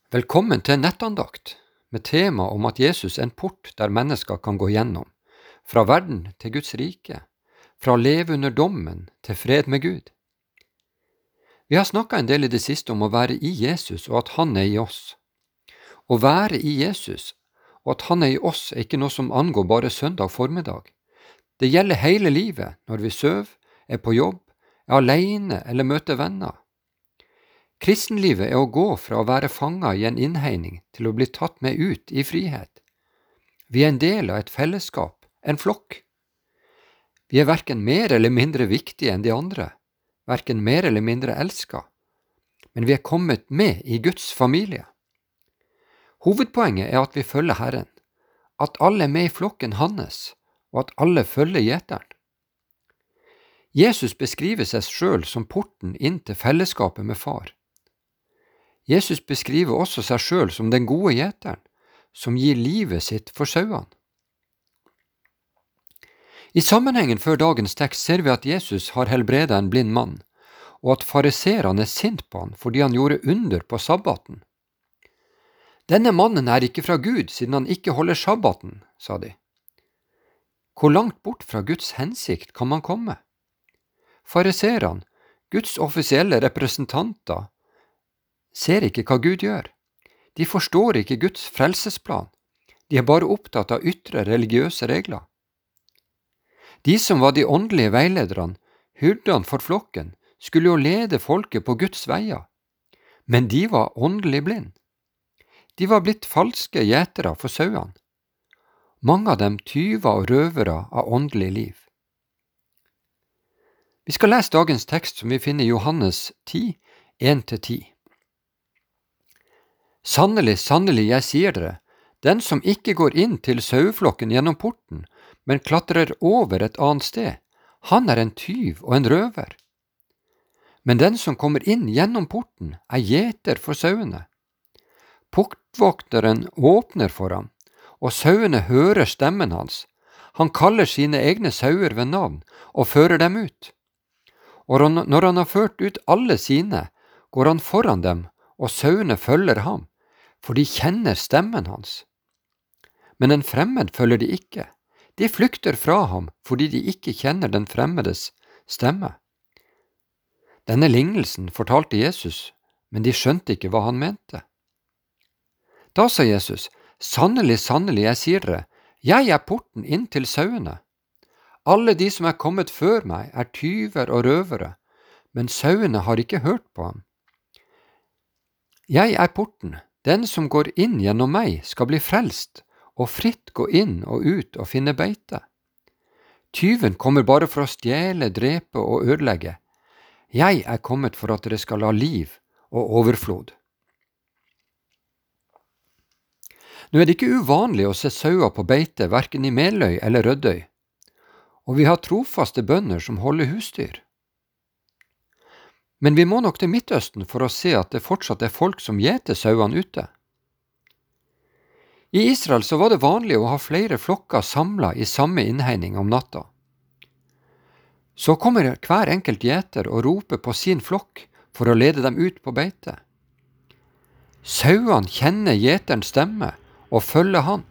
Velkommen til nettandakt, med tema om at Jesus er en port der mennesker kan gå gjennom, fra verden til Guds rike, fra å leve under dommen til fred med Gud. Vi har snakket en del i det siste om å være i Jesus og at han er i oss. Å være i Jesus og at han er i oss er ikke noe som angår bare søndag formiddag. Det gjelder hele livet når vi sover, er på jobb, er alene eller møter venner. Kristenlivet er å gå fra å være fanget i en innhegning til å bli tatt med ut i frihet. Vi er en del av et fellesskap, en flokk. Vi er hverken mer eller mindre viktige enn de andre, hverken mer eller mindre elsket, men vi er kommet med i Guds familie. Hovedpoenget er at vi følger Herren, at alle er med i flokken hans, og at alle følger gjeteren. Jesus beskriver seg selv som porten inn til fellesskapet med far. Jesus beskriver også seg selv som den gode gjeteren, som gir livet sitt for sauene. I sammenhengen før dagens tekst ser vi at Jesus har helbredet en blind mann, og at fariserene er sint på han fordi han gjorde under på sabbaten. Denne mannen er ikke fra Gud siden han ikke holder sabbaten, sa de. Hvor langt bort fra Guds hensikt kan man komme? Fariserene, Guds offisielle representanter, ser ikke hva Gud gjør. De forstår ikke Guds frelsesplan. De er bare opptatt av ytre religiøse regler. De som var de åndelige veilederne, hyrdene for flokken, skulle jo lede folket på Guds veier, men de var åndelig blind. De var blitt falske gjetere for sauene. Mange av dem tyver og røvere av åndelig liv. Vi skal lese dagens tekst som vi finner i Johannes 10, 1-10. Sannelig, sannelig, jeg sier dere, den som ikke går inn til saueflokken gjennom porten, men klatrer over et annet sted, han er en tyv og en røver. Men den som kommer inn gjennom porten, er gjeter for sauene. Portvokteren åpner for ham, og sauene hører stemmen hans. Han kaller sine egne sauer ved navn og fører dem ut. Og når han har ført ut alle sine, går han foran dem, og sauene følger ham, for de kjenner stemmen hans. Men en fremmed følger de ikke. De flykter fra ham fordi de ikke kjenner den fremmedes stemme. Denne lignelsen fortalte Jesus, men de skjønte ikke hva han mente. Da sa Jesus, sannelig, sannelig, jeg sier dere, jeg er porten inn til sauene. Alle de som er kommet før meg er tyver og røvere, men sauene har ikke hørt på ham. Jeg er porten. Den som går inn gjennom meg skal bli frelst, og fritt gå inn og ut og finne beite. Tyven kommer bare for å stjele, drepe og ødelegge. Jeg er kommet for at dere skal ha liv og overflod. Nå er det ikke uvanlig å se sauer på beite, hverken i Meløy eller Rødøy, og vi har trofaste bønder som holder husdyr. Men vi må nok til Midtøsten for å se at det fortsatt er folk som gjeter sauene ute. I Israel så var det vanlig å ha flere flokker samlet i samme innhegning om natta. Så kommer hver enkelt gjeter og roper på sin flokk for å lede dem ut på beite. Sauene kjenner gjeterens stemme og følger han.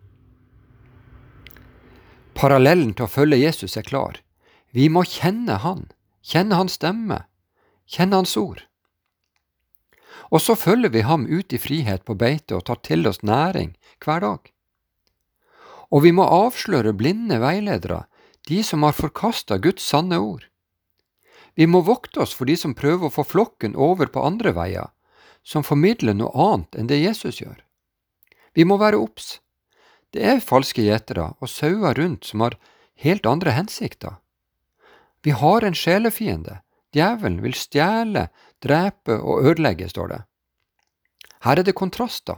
Parallellen til å følge Jesus er klar. Vi må kjenne han, kjenne hans stemme, kjenne hans ord. Og så følger vi ham ut i frihet på beite og tar til oss næring hver dag. Og vi må avsløre blinde veiledere, de som har forkastet Guds sanne ord. Vi må vokte oss for de som prøver å få flokken over på andre veier, som formidler noe annet enn det Jesus gjør. Vi må være obs. Det er falske gjetere og sauer rundt som har helt andre hensikter. Vi har en sjelefiende. Djevelen vil stjele, drepe og ødelegge, står det. Her er det kontraster.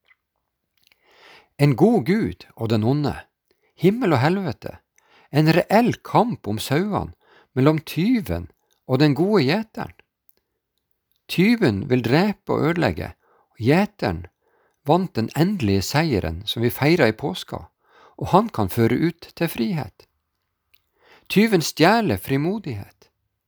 En god Gud og den onde, himmel og helvete, en reell kamp om sauene mellom tyven og den gode gjeteren. Tyven vil drepe og ødelegge, og gjeteren vant den endelige seieren som vi feirer i påska, og han kan føre ut til frihet. Tyven stjeler frimodighet.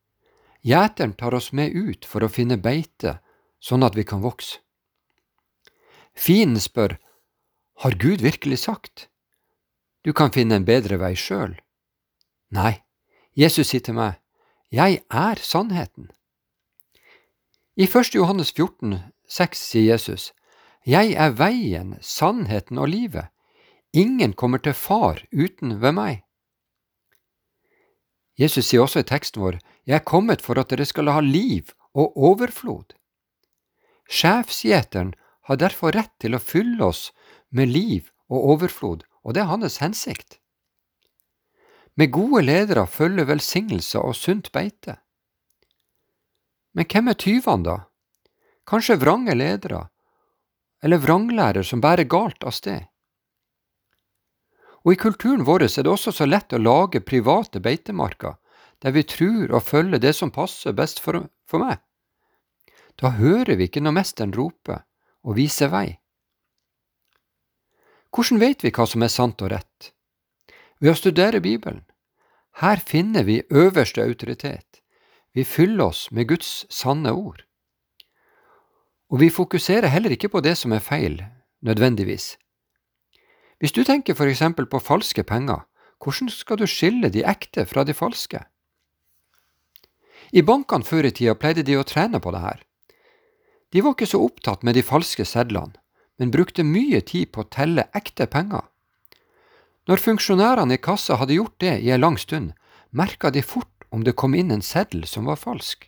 Gjeteren tar oss med ut for å finne beite, sånn at vi kan vokse. Fienden spør, har Gud virkelig sagt? Du kan finne en bedre vei selv. Nei, Jesus sier til meg, jeg er sannheten. I 1. Johannes 14, 6 sier Jesus, jeg er veien, sannheten og livet. Ingen kommer til far uten ved meg. Jesus sier også i teksten vår, jeg er kommet for at dere skal ha liv og overflod. Sjefsgjeteren har derfor rett til å fylle oss med liv og overflod, og det er hans hensikt. Med gode ledere følger velsignelse og sunt beite. Men hvem er tyvene da? Kanskje vrange ledere, eller vranglærer som bærer galt av sted. Og i kulturen vår er det også så lett å lage private beitemarker, der vi tror og følger det som passer best for meg. Da hører vi ikke når mesteren roper og viser vei. Hvordan vet vi hva som er sant og rett? Ved å studere Bibelen. Her finner vi øverste autoritet. Vi fyller oss med Guds sanne ord. Og vi fokuserer heller ikke på det som er feil, nødvendigvis. Hvis du tenker for eksempel på falske penger, hvordan skal du skille de ekte fra de falske? I bankene før i tida pleide de å trene på det her. De var ikke så opptatt med de falske sedlene, men brukte mye tid på å telle ekte penger. Når funksjonærene i kassa hadde gjort det i en lang stund, merket de fort om det kom inn en seddel som var falsk.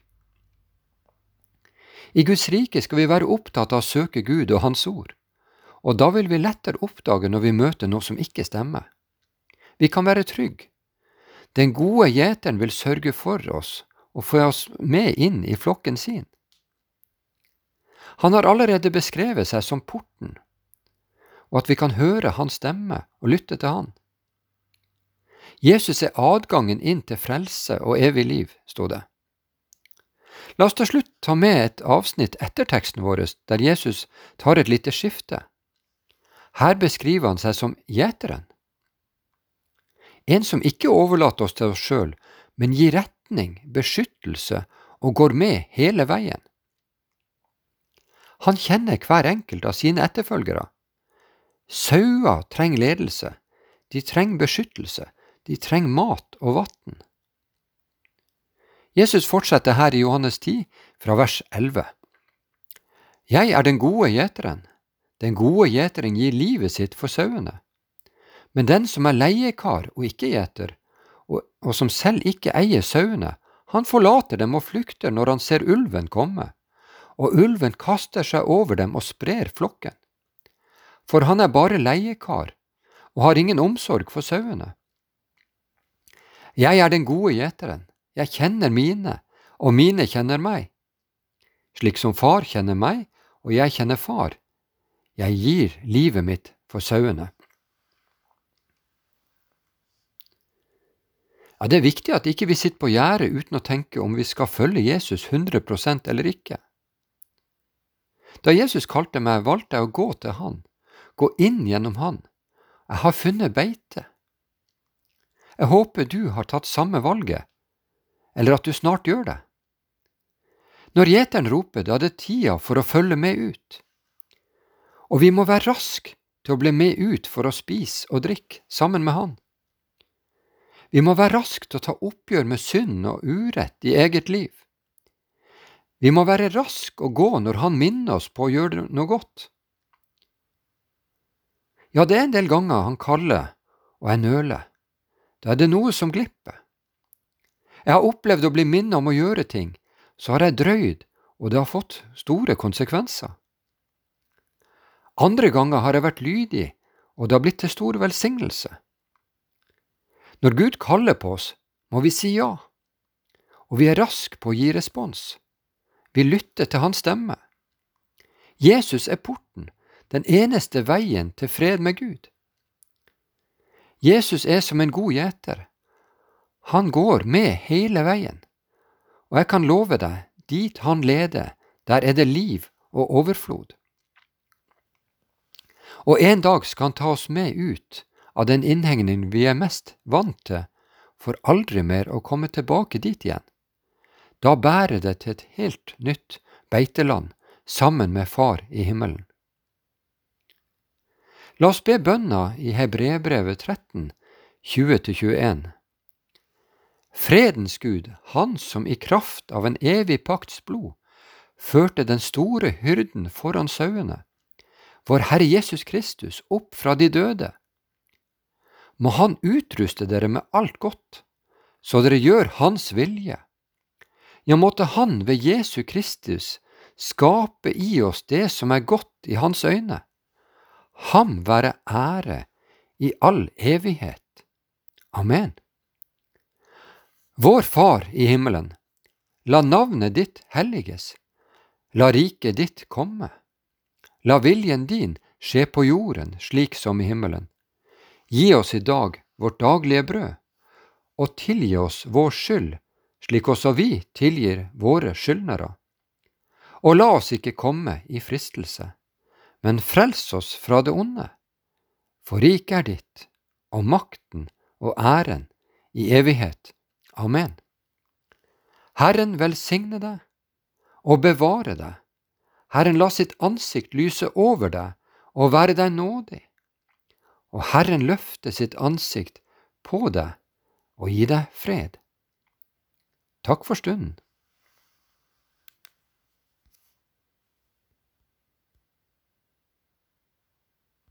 I Guds rike skal vi være opptatt av å søke Gud og Hans ord, og da vil vi lettere oppdage når vi møter noe som ikke stemmer. Vi kan være trygge. Den gode gjeteren vil sørge for oss og få oss med inn i flokken sin. Han har allerede beskrevet seg som porten, og at vi kan høre hans stemme og lytte til han. Jesus er adgangen inn til frelse og evig liv, stod det. La oss til slutt ta med et avsnitt etter teksten vår, der Jesus tar et lite skifte. Her beskriver han seg som gjeteren. En som ikke overlater oss til oss selv, men gir retning, beskyttelse og går med hele veien. Han kjenner hver enkelt av sine etterfølgere. Sauer trenger ledelse, de trenger beskyttelse, de trenger mat og vann. Jesus fortsetter her i Johannes 10, fra vers 11. Jeg er den gode gjeteren. Den gode gjeteren gir livet sitt for sauene. Men den som er leiekar og ikke gjeter, og som selv ikke eier sauene, han forlater dem og flykter når han ser ulven komme, og ulven kaster seg over dem og sprer flokken. For han er bare leiekar, og har ingen omsorg for sauene. Jeg er den gode gjeteren. Jeg kjenner mine, og mine kjenner meg. Slik som far kjenner meg, og jeg kjenner far. Jeg gir livet mitt for sauene. Ja, det er viktig at ikke vi sitter på gjerdet uten å tenke om vi skal følge Jesus 100% eller ikke. Da Jesus kalte meg, valgte jeg å gå til han, gå inn gjennom han. Jeg har funnet beite. Jeg håper du har tatt samme valget, eller at du snart gjør det. Når gjeteren roper, da er det tida for å følge med ut. Og vi må være raske til å bli med ut for å spise og drikke sammen med han. Vi må være raske til å ta oppgjør med synd og urett i eget liv. Vi må være raske å gå når han minner oss på å gjøre noe godt. Ja, det er en del ganger han kaller, og jeg nøler. Da er det noe som glipper. Jeg har opplevd å bli minnet om å gjøre ting, så har jeg drøyd, og det har fått store konsekvenser. Andre ganger har jeg vært lydig, og det har blitt til stor velsignelse. Når Gud kaller på oss, må vi si ja, og vi er raske på å gi respons. Vi lytter til hans stemme. Jesus er porten, den eneste veien til fred med Gud. Jesus er som en god gjeter. Han går med hele veien, og jeg kan love deg, dit han leder, der er det liv og overflod. Og en dag skal han ta oss med ut av den innhegningen vi er mest vant til, for aldri mer å komme tilbake dit igjen. Da bærer det til et helt nytt beiteland sammen med Far i himmelen. La oss be bønna i Hebreerbrevet 13, 20-21. Fredens Gud, Han som i kraft av en evig pakts blod førte den store hyrden foran sauene, vår Herre Jesus Kristus, opp fra de døde. Må Han utruste dere med alt godt, så dere gjør Hans vilje. Ja, måtte Han ved Jesu Kristus skape i oss det som er godt i Hans øyne. Ham være ære i all evighet. Amen. Vår Far i himmelen, la navnet ditt helliges, la riket ditt komme. La viljen din skje på jorden slik som i himmelen. Gi oss i dag vårt daglige brød, og tilgi oss vår skyld, slik også vi tilgir våre skyldnere. Og la oss ikke komme i fristelse, men frels oss fra det onde. For riket er ditt, og makten og æren i evighet. Amen. Herren velsigne deg og bevare deg. Herren la sitt ansikt lyse over deg og være deg nådig. Og Herren løfte sitt ansikt på deg og gi deg fred. Takk for stunden.